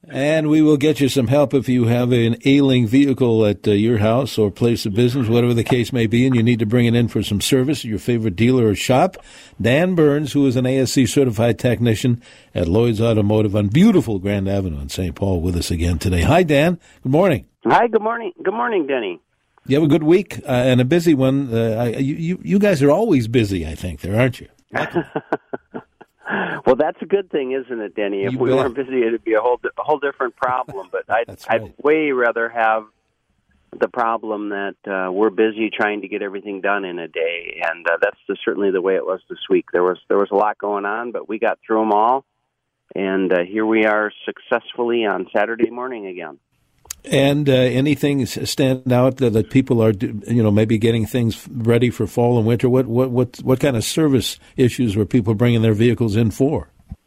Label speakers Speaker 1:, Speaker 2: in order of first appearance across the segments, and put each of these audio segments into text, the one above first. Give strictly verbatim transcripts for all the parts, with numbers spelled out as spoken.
Speaker 1: And we will get you some help if you have an ailing vehicle at uh, your house or place of business, whatever the case may be, and you need to bring it in for some service at your favorite dealer or shop. Dan Burns, who is an A S C certified technician at Lloyd's Automotive on beautiful Grand Avenue in Saint Paul, with us again today. Hi, Dan. Good morning.
Speaker 2: Hi, good morning. Good morning, Denny.
Speaker 1: You have a good week uh, and a busy one. Uh, I, you, you, you guys are always busy, I think, there, aren't you?
Speaker 2: Well, that's a good thing, isn't it, Denny? If
Speaker 1: You
Speaker 2: we
Speaker 1: bet.
Speaker 2: weren't busy, it'd be a whole a whole different problem. But I'd,
Speaker 1: That's right.
Speaker 2: I'd way rather have the problem that uh, we're busy trying to get everything done in a day, and uh, that's the, certainly the way it was this week. There was there was a lot going on, but we got through them all, and uh, here we are successfully on Saturday morning again.
Speaker 1: And uh, anything stand out that, that people are, you know, maybe getting things ready for fall and winter? What what what what kind of service issues were people bringing their vehicles in for?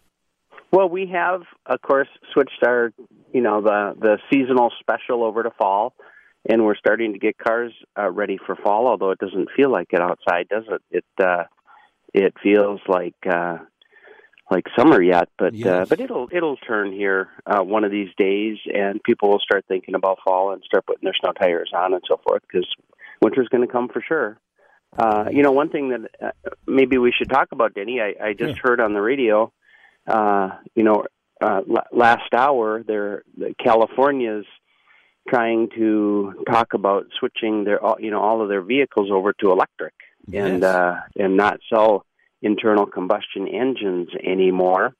Speaker 2: Well, we have, of course, switched our, you know, the the seasonal special over to fall, and we're starting to get cars uh, ready for fall. Although it doesn't feel like it outside, does it? It uh, it feels like. Uh, like summer yet, but
Speaker 1: Yes.
Speaker 2: uh, but it'll it'll turn here uh, one of these days, and people will start thinking about fall and start putting their snow tires on and so forth, because winter's going to come for sure. Uh, you know, one thing that uh, maybe we should talk about, Denny, I, I just
Speaker 1: Yeah.
Speaker 2: heard on the radio, uh, you know, uh, l- last hour, there, the California's trying to talk about switching their, all- you know, all of their vehicles over to electric and
Speaker 1: Yes.
Speaker 2: uh, and not sell internal combustion engines anymore.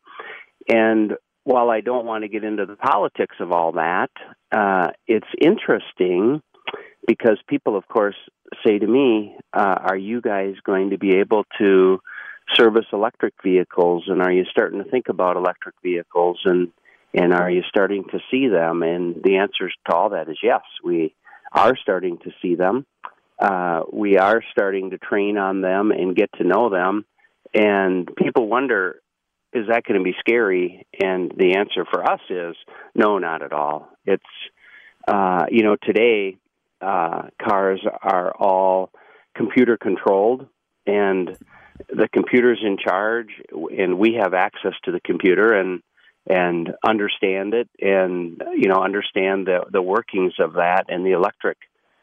Speaker 2: And while I don't want to get into the politics of all that, uh, it's interesting because people, of course, say to me, uh, are you guys going to be able to service electric vehicles? And are you starting to think about electric vehicles? And, and are you starting to see them? And the answer to all that is yes, we are starting to see them. Uh, we are starting to train on them and get to know them. And people wonder, is that going to be scary? And the answer for us is, no, not at all. It's, uh, you know, today uh, cars are all computer controlled, and the computer's in charge, and we have access to the computer and and understand it, and you know, understand the the workings of that. And the electric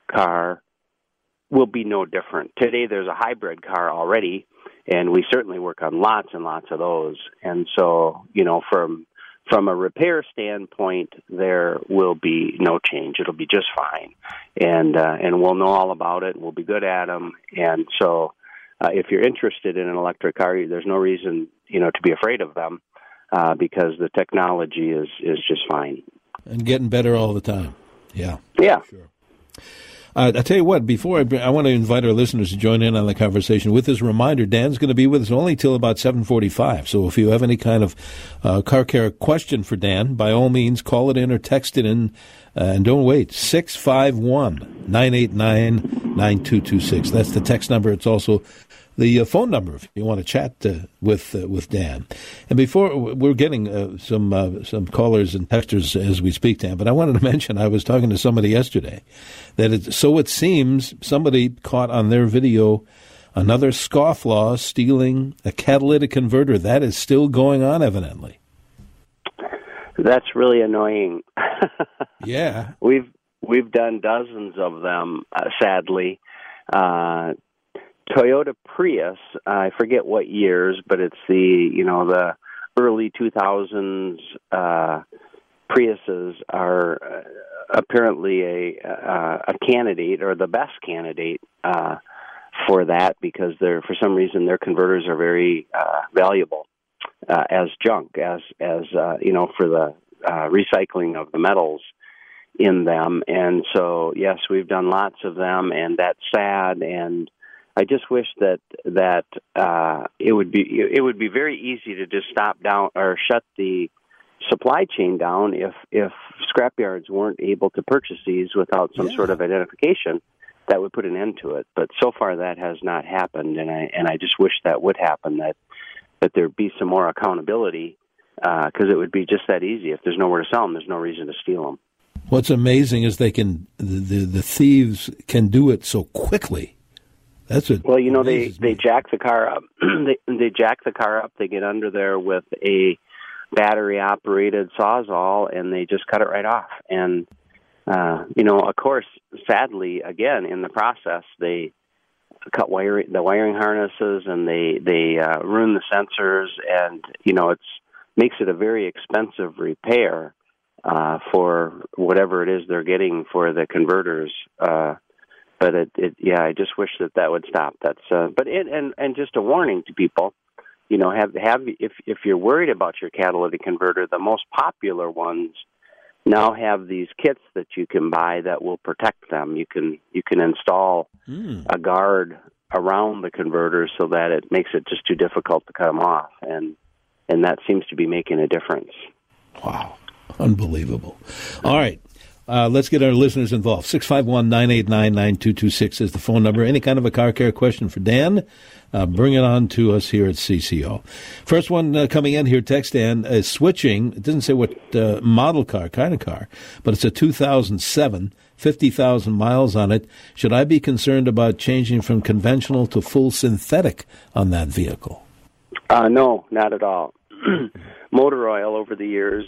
Speaker 2: car will be no different. Today, there's a hybrid car already. And we certainly work on lots and lots of those. And so, you know, from from a repair standpoint, there will be no change. It'll be just fine. And uh, and we'll know all about it. We'll be good at them. And so uh, if you're interested in an electric car, there's no reason, you know, to be afraid of them uh, because the technology is, is just fine.
Speaker 1: And getting better all the time. Yeah.
Speaker 2: Yeah.
Speaker 1: Sure. Uh, I tell you what, before I, bring, I want to invite our listeners to join in on the conversation. With this reminder, Dan's going to be with us only till about seven forty-five. So if you have any kind of uh, car care question for Dan, by all means, call it in or text it in. Uh, and don't wait, six five one, nine eight nine, nine two two six. That's the text number. It's also the uh, phone number if you want to chat uh, with uh, with Dan. And before, we're getting uh, some uh, some callers and texters as we speak, Dan, but I wanted to mention, I was talking to somebody yesterday, that it, so it seems somebody caught on their video another scofflaw stealing a catalytic converter. That is still going on, evidently.
Speaker 2: That's really annoying.
Speaker 1: Yeah.
Speaker 2: We've we've done dozens of them, uh, sadly. Uh, Toyota Prius, I forget what years, but it's the, you know, the early two thousands uh, Priuses are uh, apparently a uh, a candidate, or the best candidate uh, for that, because they're, for some reason, their converters are very uh, valuable uh, as junk, as as uh, you know, for the uh, recycling of the metals in them. And so, yes, we've done lots of them, and that's sad. And I just wish that that uh, it would be it would be very easy to just stop down or shut the supply chain down if if scrapyards weren't able to purchase these without some
Speaker 1: Yeah.
Speaker 2: sort of identification. That would put an end to it. But so far, that has not happened, and I and I just wish that would happen. That that there'd be some more accountability, because uh, it would be just that easy. If there's nowhere to sell them, there's no reason to steal them.
Speaker 1: What's amazing is they can the the, the thieves can do it so quickly. That's what
Speaker 2: well, you know, they,
Speaker 1: amazes me.
Speaker 2: they jack the car up. they they jack the car up. They get under there with a battery-operated Sawzall, and they just cut it right off. And, uh, you know, of course, sadly, again, in the process, they cut wire, the wiring harnesses, and they, they uh, ruin the sensors, and, you know, it's makes it a very expensive repair uh, for whatever it is they're getting for the converters. Uh, but, it, it, yeah, I just wish that that would stop. That's, uh, but it, and, and just a warning to people, you know, have have if if you're worried about your catalytic converter, the most popular ones now have these kits that you can buy that will protect them. You can you can install mm. a guard around the converter so that it makes it just too difficult to cut them off, and and that seems to be making a difference.
Speaker 1: Wow, unbelievable! All right. Uh, let's get our listeners involved. six five one, nine eight nine, nine two two six is the phone number. Any kind of a car care question for Dan, uh, bring it on to us here at C C O. First one uh, coming in here, text Dan, is switching. It doesn't say what uh, model car, kind of car, but it's a two thousand seven, fifty thousand miles on it. Should I be concerned about changing from conventional to full synthetic on that vehicle?
Speaker 2: Uh, no, not at all. Motor oil over the years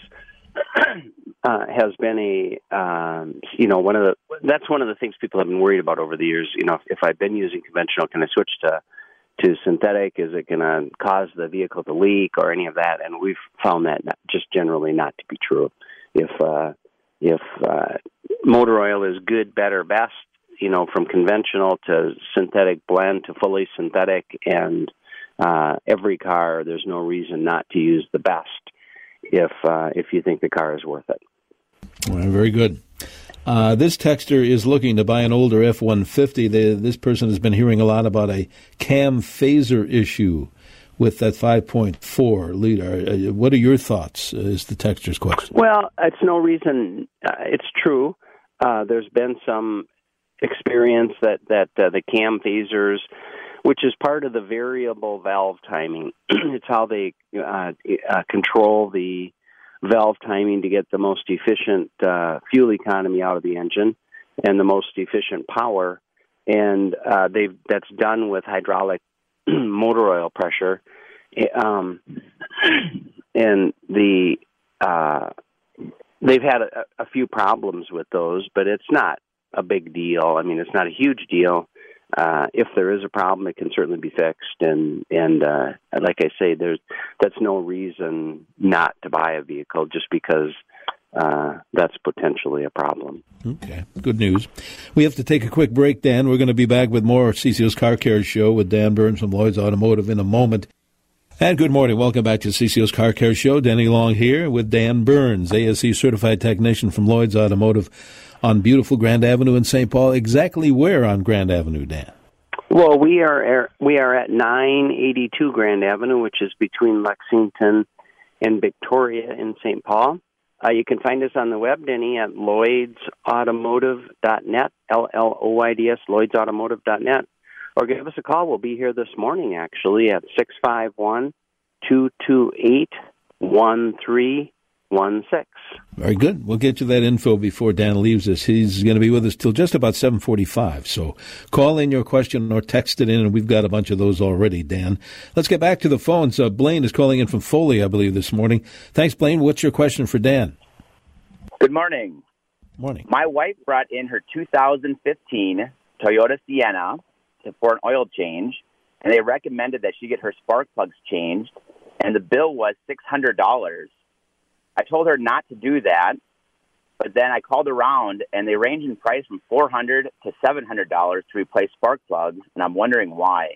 Speaker 2: Uh, has been a, um, you know, one of the, that's one of the things people have been worried about over the years. You know, if, if I've been using conventional, can I switch to, to synthetic? Is it going to cause the vehicle to leak or any of that? And we've found that not, just generally not to be true. If, uh, if, uh, motor oil is good, better, best, you know, from conventional to synthetic blend to fully synthetic, and, uh, every car, there's no reason not to use the best if uh, if you think the car is worth it.
Speaker 1: Well, very good. Uh, this texter is looking to buy an older F one fifty. The, this person has been hearing a lot about a cam phaser issue with that five point four liter. Uh, what are your thoughts, uh, is the texter's question.
Speaker 2: Well, it's no reason. Uh, it's true. Uh, there's been some experience that, that uh, the cam phasers, which is part of the variable valve timing. It's how they uh, uh, control the valve timing to get the most efficient uh, fuel economy out of the engine and the most efficient power. And uh, they've that's done with hydraulic motor oil pressure. Um, and the uh, they've had a, a few problems with those, but it's not a big deal. I mean, it's not a huge deal. Uh, if there is a problem, it can certainly be fixed, and and uh, like I say, there's that's no reason not to buy a vehicle just because uh, that's potentially a problem.
Speaker 1: Okay, good news. We have to take a quick break, Dan. We're going to be back with more C C O's Car Care Show with Dan Burns from Lloyd's Automotive in a moment. And good morning. Welcome back to C C O's Car Care Show. Denny Long here with Dan Burns, A S E certified technician from Lloyd's Automotive on beautiful Grand Avenue in Saint Paul. Exactly where on Grand Avenue, Dan?
Speaker 2: Well, we are we are at nine eighty-two Grand Avenue, which is between Lexington and Victoria in Saint Paul. Uh, you can find us on the web, Denny, at lloyds automotive dot net, L L O Y D S, lloyds automotive dot net. Or give us a call. We'll be here this morning, actually, at six five one, two two eight, one three one six.
Speaker 1: Very good. We'll get you that info before Dan leaves us. He's going to be with us till just about seven forty-five. So call in your question or text it in, and we've got a bunch of those already, Dan. Let's get back to the phones. Uh, Blaine is calling in from Foley, I believe, this morning. Thanks, Blaine. What's your question for Dan?
Speaker 3: Good morning.
Speaker 1: Morning.
Speaker 3: My wife brought in her two thousand fifteen Toyota Sienna for an oil change, and they recommended that she get her spark plugs changed, and the bill was six hundred dollars. I told her not to do that, but then I called around, and they range in price from four hundred dollars to seven hundred dollars to replace spark plugs, and I'm wondering why.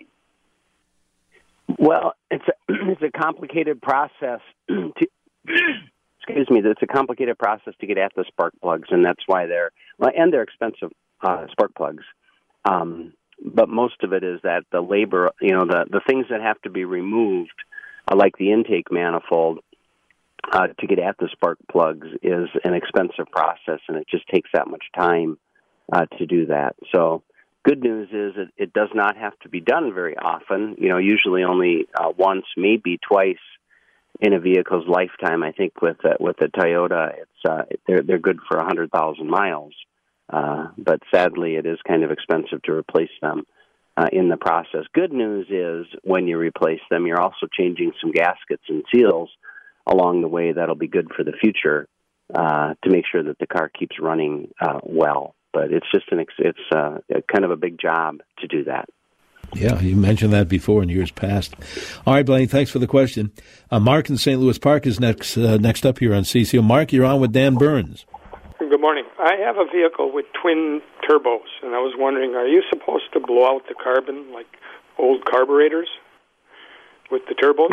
Speaker 2: Well, it's a, it's a complicated process to, excuse me, it's a complicated process to get at the spark plugs, and that's why they're, well, and they're expensive uh, spark plugs. Um, but most of it is that the labor, you know, the, the things that have to be removed, uh, like the intake manifold, Uh, to get at the spark plugs is an expensive process, and it just takes that much time uh, to do that. So good news is it, it does not have to be done very often, you know, usually only uh, once, maybe twice in a vehicle's lifetime. I think with uh, with the Toyota, it's uh, they're, they're good for one hundred thousand miles, uh, but sadly it is kind of expensive to replace them uh, in the process. Good news is when you replace them, you're also changing some gaskets and seals along the way that'll be good for the future uh, to make sure that the car keeps running uh, well. But it's just an it's uh, kind of a big job to do that.
Speaker 1: Yeah, you mentioned that before in years past. All right, Blaine, thanks for the question. Uh, Mark in Saint Louis Park is next uh, next up here on C C O. Mark, you're on with Dan Burns.
Speaker 4: Good morning. I have a vehicle with twin turbos, and I was wondering, are you supposed to blow out the carbon like old carburetors with the turbos?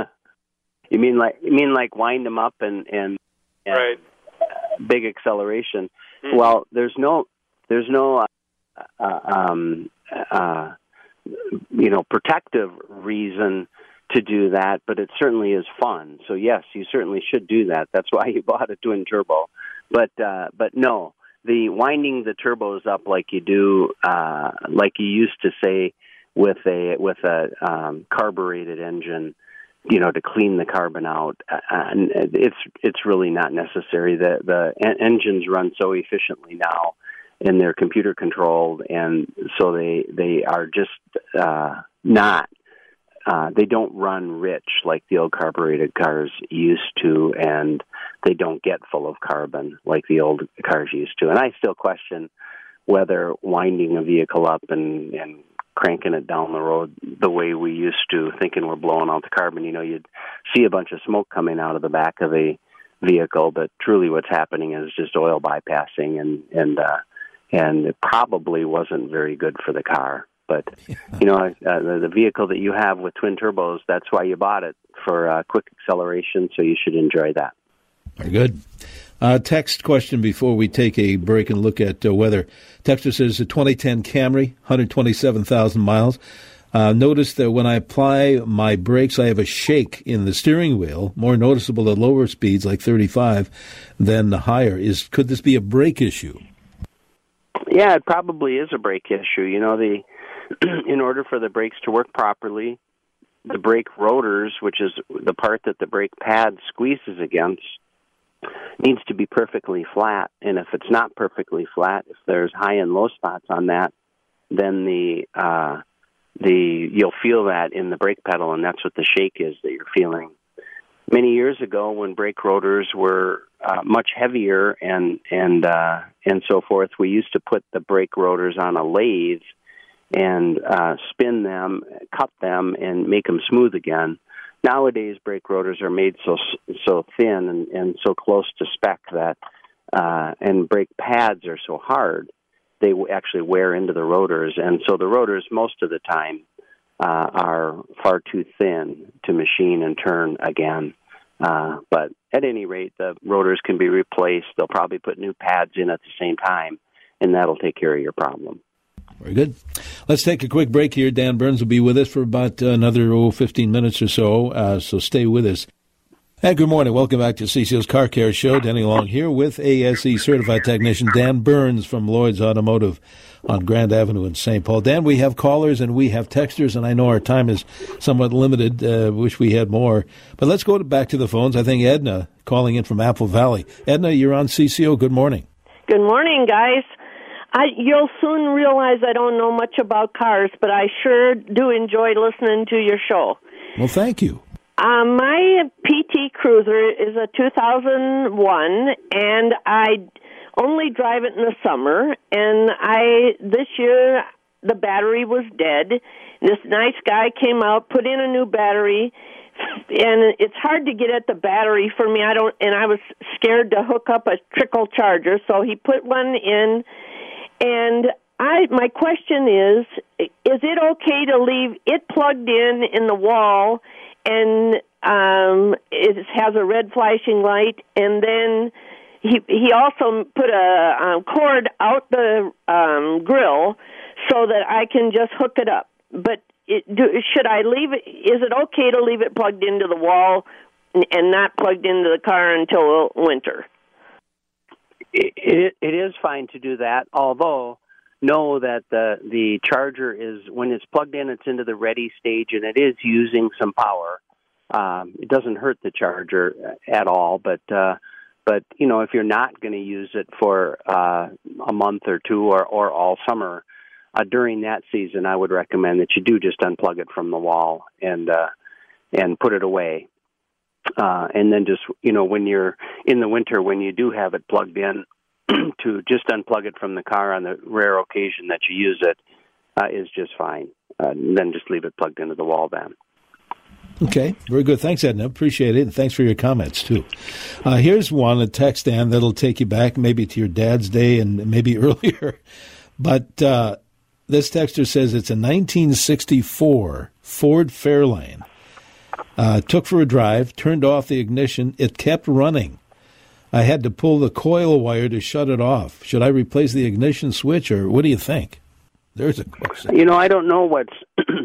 Speaker 2: you mean like you mean like wind them up and and, and
Speaker 4: right.
Speaker 2: big acceleration?
Speaker 4: Mm-hmm.
Speaker 2: Well, there's no there's no uh, uh, um, uh, you know protective reason to do that, but it certainly is fun. So yes, you certainly should do that. That's why you bought a twin turbo. But uh, but no, the winding the turbos up like you do, uh, like you used to say with a with a um, carbureted engine, you know, to clean the carbon out. Uh, and it's it's really not necessary. The the en- engines run so efficiently now, and they're computer controlled, and so they they are just uh, not. Uh, they don't run rich like the old carbureted cars used to, and they don't get full of carbon like the old cars used to. And I still question whether winding a vehicle up and, and cranking it down the road the way we used to, thinking we're blowing out the carbon, you know, you'd see a bunch of smoke coming out of the back of the vehicle, but truly what's happening is just oil bypassing, and and uh, and it probably wasn't very good for the car. But, you know, uh, the, the vehicle that you have with twin turbos, that's why you bought it, for uh, quick acceleration, so you should enjoy that.
Speaker 1: Very good. Uh, text question before we take a break and look at uh, weather. Texter says, a twenty ten Camry, one hundred twenty-seven thousand miles. Uh, notice that when I apply my brakes, I have a shake in the steering wheel, more noticeable at lower speeds, like thirty-five, than the higher. Is Could this be a brake issue?
Speaker 2: Yeah, it probably is a brake issue. You know, the in order for the brakes to work properly, the brake rotors, which is the part that the brake pad squeezes against, needs to be perfectly flat. And if it's not perfectly flat, if there's high and low spots on that, then the uh, the you'll feel that in the brake pedal, and that's what the shake is that you're feeling. Many years ago, when brake rotors were uh, much heavier and and uh, and so forth, we used to put the brake rotors on a lathe and uh, spin them, cut them, and make them smooth again. Nowadays, brake rotors are made so so thin and, and so close to spec that, uh, and brake pads are so hard, they actually wear into the rotors. And so the rotors, most of the time, uh, are far too thin to machine and turn again. Uh, but at any rate, the rotors can be replaced. They'll probably put new pads in at the same time, and that'll take care of your problem.
Speaker 1: Very good. Let's take a quick break here. Dan Burns will be with us for about another oh, fifteen minutes or so, uh, so stay with us. And good morning. Welcome back to C C O's Car Care Show. Danny Long here with A S E certified technician Dan Burns from Lloyd's Automotive on Grand Avenue in Saint Paul. Dan, we have callers and we have texters, and I know our time is somewhat limited. Uh, wish we had more. But let's go to, back to the phones. I think Edna calling in from Apple Valley. Edna, you're on C C O. Good morning.
Speaker 5: Good morning, guys. I, you'll soon realize I don't know much about cars, but I sure do enjoy listening to your show.
Speaker 1: Well, thank you.
Speaker 5: Um, my P T Cruiser is a two thousand one, and I only drive it in the summer. And I this year the battery was dead. This nice guy came out, put in a new battery, and it's hard to get at the battery for me. I don't, and I was scared to hook up a trickle charger, so he put one in. And I, my question is, is it okay to leave it plugged in in the wall, and um, it has a red flashing light, and then he he also put a um, cord out the um, grill so that I can just hook it up? But it, do, should I leave it? Is it okay to leave it plugged into the wall and not plugged into the car until winter?
Speaker 2: It, it, it is fine to do that, although know that the the charger is, when it's plugged in, it's into the ready stage, and it is using some power. Um, it doesn't hurt the charger at all, but uh, but you know, if you're not going to use it for uh, a month or two or, or all summer, uh, during that season, I would recommend that you do just unplug it from the wall and uh, and put it away. uh, and then just, you know, when you're in the winter, when you do have it plugged in, to just unplug it from the car on the rare occasion that you use it uh, is just fine. Uh, and then just leave it plugged into the wall then.
Speaker 1: Okay, very good. Thanks, Edna. Appreciate it. And thanks for your comments, too. Uh, here's one, a text, Dan, that'll take you back maybe to your dad's day and maybe earlier. But uh, this texter says it's a nineteen sixty-four Ford Fairlane. Uh, took for a drive, turned off the ignition. It kept running. I had to pull the coil wire to shut it off. Should I replace the ignition switch, or what do you think? There's a question.
Speaker 2: You know, I don't know what's...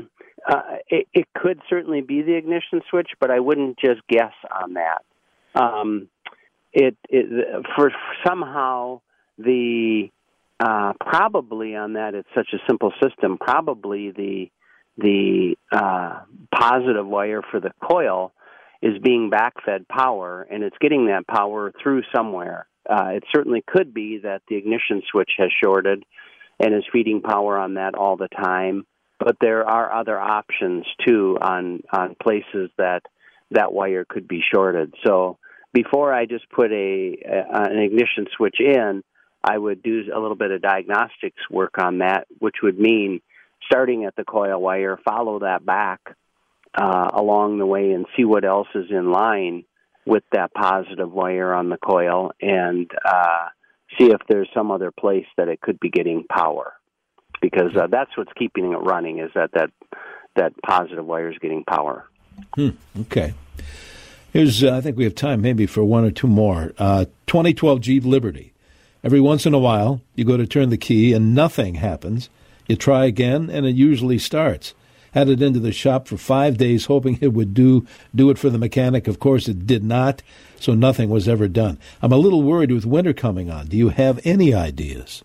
Speaker 2: uh, it, it could certainly be the ignition switch, but I wouldn't just guess on that. Um, it, it for somehow the... Uh, probably on that, it's such a simple system, probably the the uh, positive wire for the coil is being backfed power, and it's getting that power through somewhere. Uh, it certainly could be that the ignition switch has shorted and is feeding power on that all the time, but there are other options, too, on, on places that that wire could be shorted. So before I just put a, a an ignition switch in, I would do a little bit of diagnostics work on that, which would mean starting at the coil wire, follow that back uh, along the way and see what else is in line with that positive wire on the coil, and uh, see if there's some other place that it could be getting power. Because uh, that's what's keeping it running, is that that, that positive wire is getting power.
Speaker 1: Hmm, okay. Here's, uh, I think we have time maybe for one or two more. Uh, twenty twelve Jeep Liberty. Every once in a while, you go to turn the key and nothing happens. You try again, and it usually starts. Had it into the shop for five days, hoping it would do do it for the mechanic. Of course, it did not, so nothing was ever done. I'm a little worried with winter coming on. Do you have any ideas?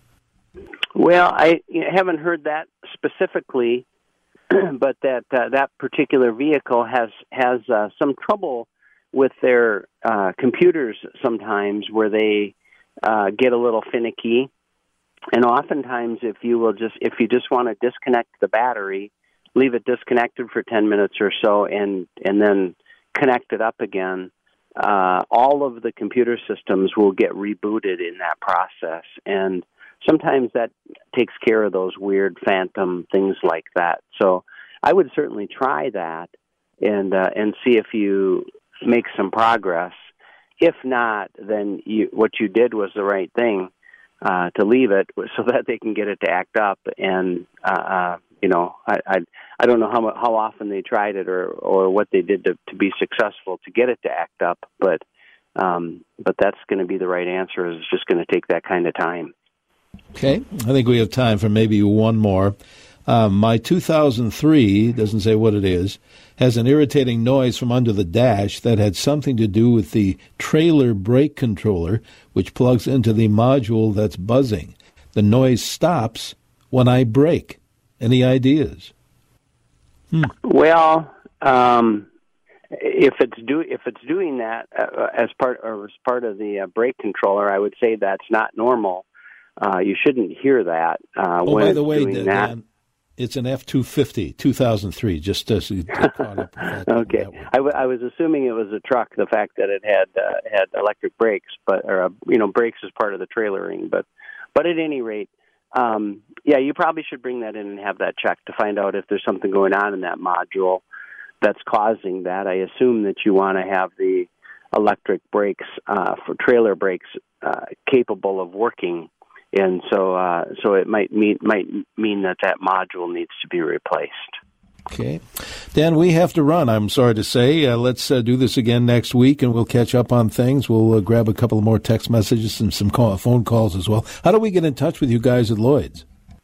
Speaker 2: Well, I haven't heard that specifically, but that uh, that particular vehicle has has uh, some trouble with their uh, computers sometimes, where they uh, get a little finicky. And oftentimes, if you will just if you just want to disconnect the battery, leave it disconnected for ten minutes or so, and and then connect it up again, uh, all of the computer systems will get rebooted in that process. And sometimes that takes care of those weird phantom things like that. So I would certainly try that and uh, and see if you make some progress. If not, then you, what you did was the right thing, uh, to leave it so that they can get it to act up. And, uh, uh, you know, I, I I don't know how how often they tried it or, or what they did to, to be successful to get it to act up, but um, but that's going to be the right answer. It's just going to take that kind of time.
Speaker 1: Okay, I think we have time for maybe one more. Um, my two thousand three, doesn't say what it is, has an irritating noise from under the dash that had something to do with the trailer brake controller, which plugs into the module that's buzzing. The noise stops when I brake. Any ideas? Hmm.
Speaker 2: Well, um, if it's do if it's doing that uh, as part or as part of the uh, brake controller, I would say that's not normal. Uh, you shouldn't hear that. Uh,
Speaker 1: oh,
Speaker 2: when
Speaker 1: by the way,
Speaker 2: doing
Speaker 1: Dan,
Speaker 2: that.
Speaker 1: It's an F two fifty, two thousand three, just to so get caught up with that.
Speaker 2: Okay. I, w- I was assuming it was a truck, the fact that it had uh, had electric brakes, but or uh, you know, brakes is part of the trailering. But but at any rate, um, yeah, you probably should bring that in and have that checked to find out if there's something going on in that module that's causing that. I assume that you want to have the electric brakes uh, for trailer brakes uh, capable of working. And so, uh, so it might mean might mean that that module needs to be replaced.
Speaker 1: Okay, Dan, we have to run. I'm sorry to say. Uh, let's uh, do this again next week, and we'll catch up on things. We'll uh, grab a couple of more text messages and some call, phone calls as well. How do we get in touch with you guys at Lloyd's?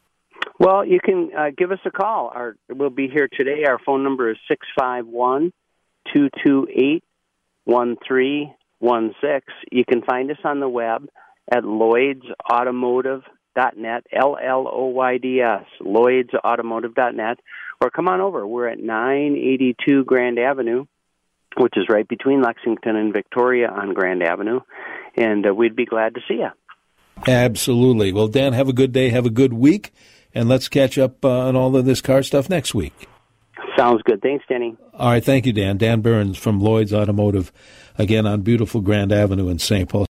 Speaker 2: Well, you can uh, give us a call. Our, we'll be here today. Our phone number is six five one, two two eight, one three one six. You can find us on the web at Lloyds Automotive dot net, L L O Y D S, Lloyds Automotive dot net, or come on over. We're at nine eighty-two Grand Avenue, which is right between Lexington and Victoria on Grand Avenue, and uh, we'd be glad to see you.
Speaker 1: Absolutely. Well, Dan, have a good day, have a good week, and let's catch up uh, on all of this car stuff next week.
Speaker 2: Sounds good. Thanks, Denny.
Speaker 1: All right, thank you, Dan. Dan Burns from Lloyd's Automotive, again on beautiful Grand Avenue in Saint Paul.